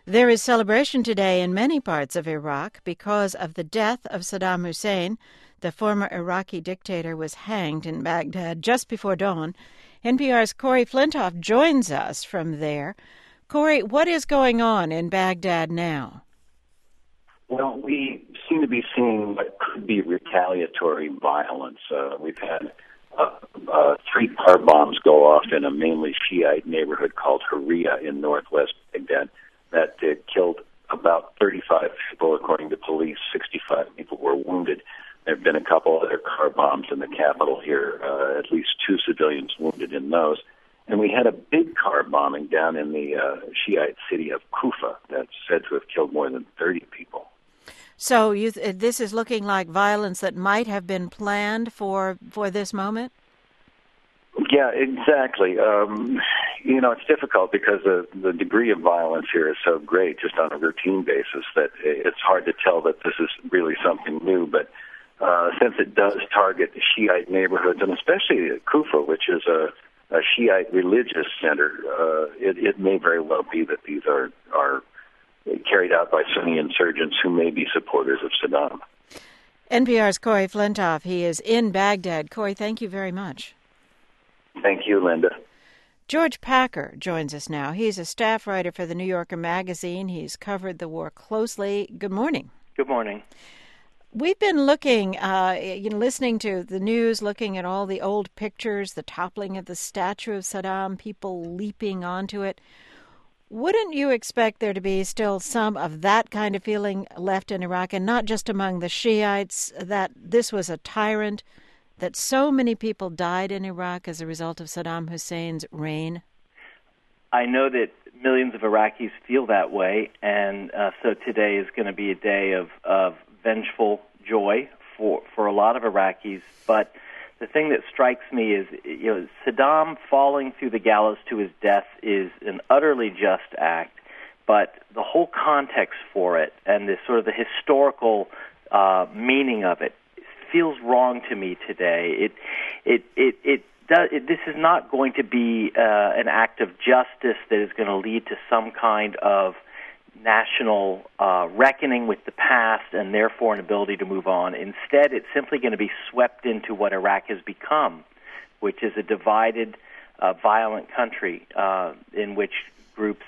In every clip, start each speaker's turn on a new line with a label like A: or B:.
A: There is celebration today in many parts of Iraq because of the death of Saddam Hussein. The former Iraqi dictator was hanged in Baghdad just before dawn. NPR's Corey Flintoff joins us from there. Corey, what is going on in Baghdad now?
B: Well, we seem to be seeing what could be retaliatory violence. We've had 3 car bombs go off in a mainly Shiite neighborhood called Haria in northwest Baghdad that killed about 35 people, according to police. 65 people were wounded. There have been a couple other car bombs in the capital here, at least 2 civilians wounded in those. And we had a big car bombing down in the Shiite city of Kufa that's said to have killed more than 30 people.
A: So this is looking like violence that might have been planned for this moment?
B: Yeah, exactly. It's difficult because the degree of violence here is so great just on a routine basis that it's hard to tell that this is really something new. But since it does target the Shiite neighborhoods, and especially Kufa, which is a Shiite religious center, it may very well be that these are carried out by Sunni insurgents who may be supporters of Saddam.
A: NPR's Corey Flintoff. He is in Baghdad. Corey, thank you very much.
B: Thank you, Linda.
A: George Packer joins us now. He's a staff writer for the New Yorker magazine. He's covered the war closely. Good morning.
C: Good morning.
A: We've been looking, listening to the news, looking at all the old pictures, the toppling of the statue of Saddam, people leaping onto it. Wouldn't you expect there to be still some of that kind of feeling left in Iraq, and not just among the Shiites, that this was a tyrant, that so many people died in Iraq as a result of Saddam Hussein's reign?
C: I know that millions of Iraqis feel that way, and so today is going to be a day of vengeful joy for a lot of Iraqis. But the thing that strikes me is, Saddam falling through the gallows to his death is an utterly just act, but the whole context for it and the sort of the historical meaning of it feels wrong to me today. This is not going to be an act of justice that is going to lead to some kind of national reckoning with the past and therefore an ability to move on. Instead, it's simply going to be swept into what Iraq has become, which is a divided, violent country in which groups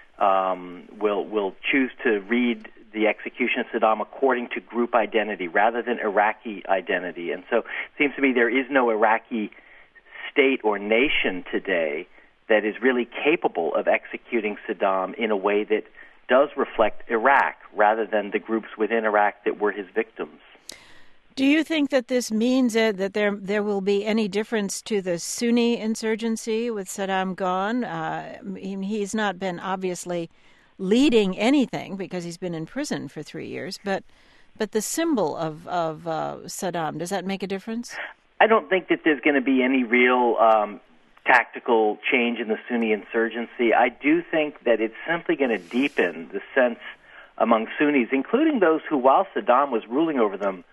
C: will choose to read the execution of Saddam according to group identity rather than Iraqi identity. And so it seems to me there is no Iraqi state or nation today that is really capable of executing Saddam in a way that does reflect Iraq rather than the groups within Iraq that were his victims.
A: Do you think that this means that there will be any difference to the Sunni insurgency with Saddam gone? He's not been obviously leading anything because he's been in prison for 3 years, but the symbol of Saddam, does that make a difference?
C: I don't think that there's going to be any real tactical change in the Sunni insurgency. I do think that it's simply going to deepen the sense among Sunnis, including those who, while Saddam was ruling over them,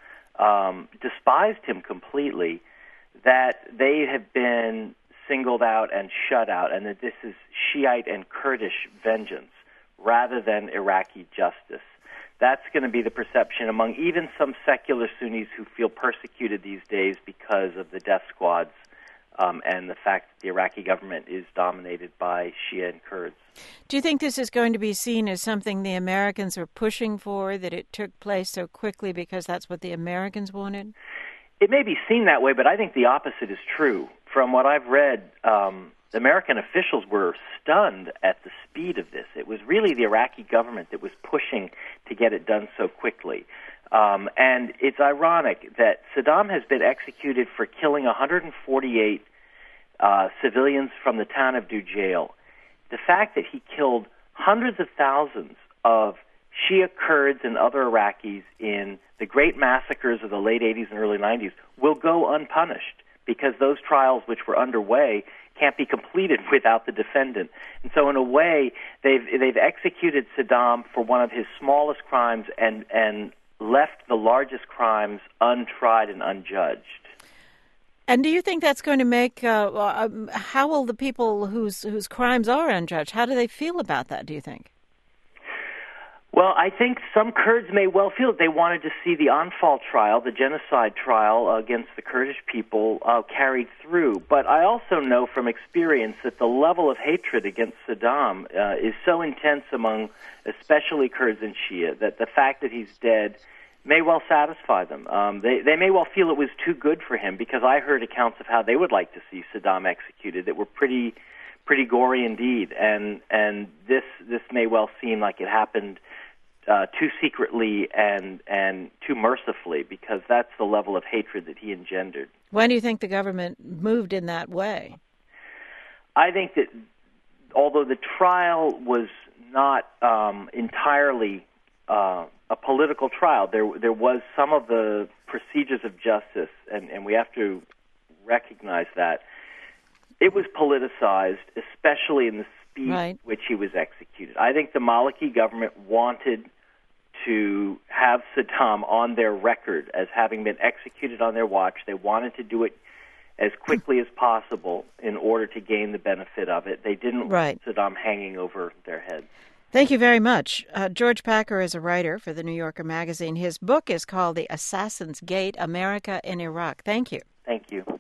C: despised him completely, that they have been singled out and shut out, and that this is Shiite and Kurdish vengeance rather than Iraqi justice. That's going to be the perception among even some secular Sunnis who feel persecuted these days because of the death squads and the fact that the Iraqi government is dominated by Shia and Kurds.
A: Do you think this is going to be seen as something the Americans are pushing for, that it took place so quickly because that's what the Americans wanted?
C: It may be seen that way, but I think the opposite is true. From what I've read, the American officials were stunned at the speed of this. It was really the Iraqi government that was pushing to get it done so quickly. And it's ironic that Saddam has been executed for killing 148 civilians from the town of Dujail. The fact that he killed hundreds of thousands of Shia Kurds and other Iraqis in the great massacres of the late 80s and early 90s will go unpunished because those trials which were underway can't be completed without the defendant. And so in a way, they've executed Saddam for one of his smallest crimes and left the largest crimes untried and unjudged.
A: And do you think that's going to make, how will the people whose crimes are unjudged, how do they feel about that, do you think?
C: Well, I think some Kurds may well feel that they wanted to see the Anfal trial, the genocide trial against the Kurdish people, carried through. But I also know from experience that the level of hatred against Saddam is so intense among especially Kurds and Shia that the fact that he's dead may well satisfy them. They may well feel it was too good for him, because I heard accounts of how they would like to see Saddam executed that were pretty gory indeed, and this may well seem like it happened too secretly and too mercifully, because that's the level of hatred that he engendered.
A: When do you think the government moved in that way?
C: I think that although the trial was not entirely a political trial, there was some of the procedures of justice, and we have to recognize that. It was politicized, especially in the speed which he was executed. I think the Maliki government wanted to have Saddam on their record as having been executed on their watch. They wanted to do it as quickly as possible in order to gain the benefit of it. They didn't want Saddam hanging over their heads.
A: Thank you very much. George Packer is a writer for the New Yorker magazine. His book is called The Assassin's Gate, America in Iraq. Thank you.
C: Thank you.